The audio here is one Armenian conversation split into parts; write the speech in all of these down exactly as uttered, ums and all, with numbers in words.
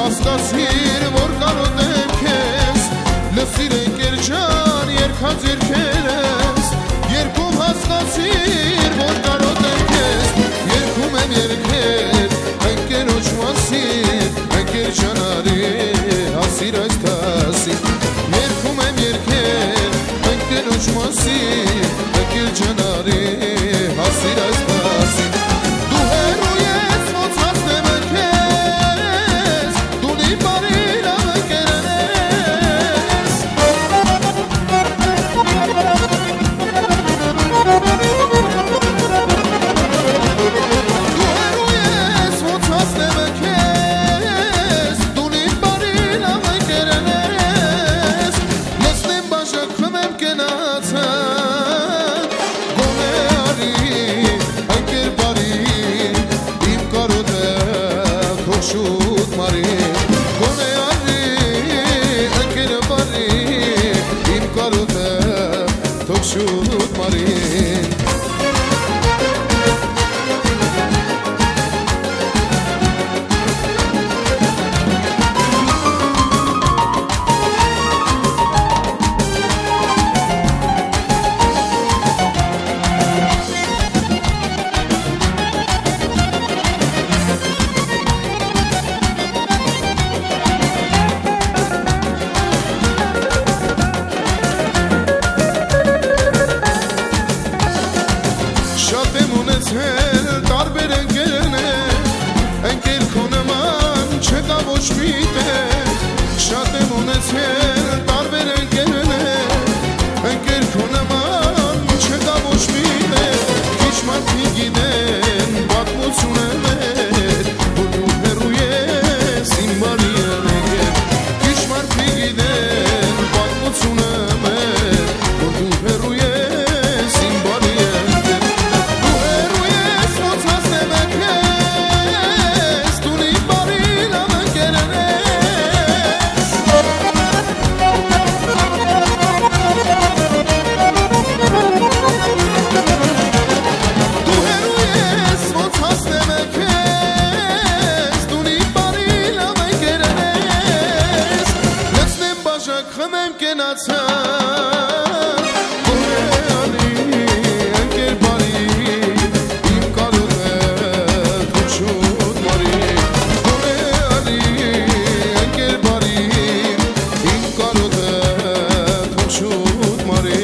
հասկացիր, որ կարոտ եմ քեզ, լսիր ընկեր ջան, երկած երկերես, երկում հասկացիր, որ կարոտ եմ քեզ, երկում եմ երկեր, ընկերոջ մասին, ընկեր ջան արի, հասիր այս տասին, երկում եմ երկեր, ընկերոջ մասին, ընկեր ջան արի, հասիր այս տասին, դու հեռու ես, ոնց հասնեմ քեզ, դու նի բարի լավ ընկերն ես, դու հեռու ես, ոնց հասնեմ քեզ, դու նի բարի լավ ընկերն ես, լսնեմ բաժակվում եմ կենացան, գոնե արի, ընկեր բարի, իմ կարոտը թող շուտ մարի, գոնե արի, ընկեր բարի, իմ կարոտը թող շուտ մարի. Շատ եմ ունեցել տարբեր ընկերներ, ընկեր քո նման չկա ոչ մի տեղ, շատ եմ ունեցել տարբեր ընկերներ, ընկեր քո նման չկա ոչ մի տեղ, քիչ մարդիկ գիտեն պատմությունը մեր, որ դու հեռու ես իմ բարի ընկեր, քիչ մարդիկ գիտեն պատմությունը մեր, որ դու հեռու ես իմ բարի ընկեր, դու հեռու ես, ոնց հասնեմ քեզ, դու նի բարի լավ ընկերն ես, դու հեռու ես, ոնց հասնեմ քեզ, դու նի բարի լավ ընկերն ես, լցնեմ բաժակվում եմ կենացան, գոնե արի, ընկեր բարի, իմ կարոտը թող շուտ մարի, գոնե արի, ընկեր բարի, իմ կարոտը թող շուտ մարի.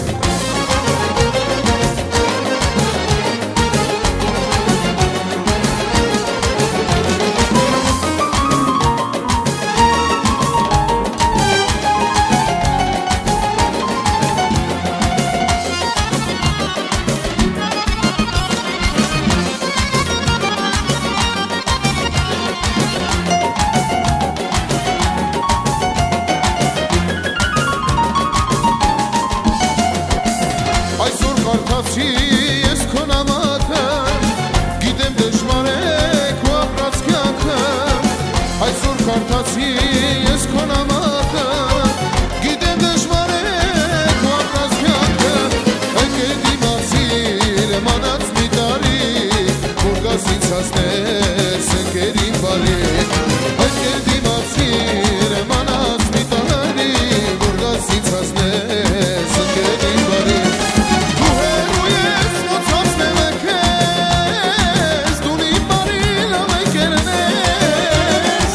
Այսօր կարդացի ես քո նամակը, գիտեմ դժվար է քո ապրած կյանքը, այսօր կարդացի ես քո նամակը, գիտեմ դժվար է քո ապրած կյանքը, ընկեր դիմացիր մանած մի տարի, որ գաս ինձ հասնես ընկերին բարի, ընկեր դիմացիր մանած մի տարի, որ գաս ինձ հասնես ընկերին բարի. Դու հեռու ես, ոնց հասնեմ քեզ, դու նի բարի լավ ընկերն ես,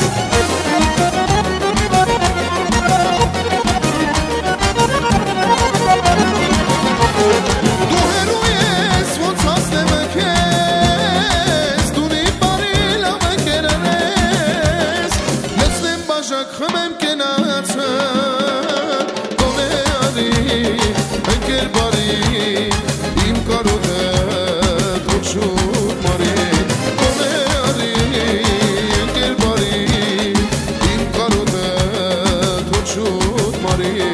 դու հեռու ես, ոնց հասնեմ քեզ, դու նի բարի լավ ընկերն ես, լցնեմ բաժակվում եմ կենացան, գոնե արի, ընկեր բարի, իմ կարոտը թող շուտ մարի, գոնե արի, ընկեր բարի, իմ կարոտը թող շուտ մարի.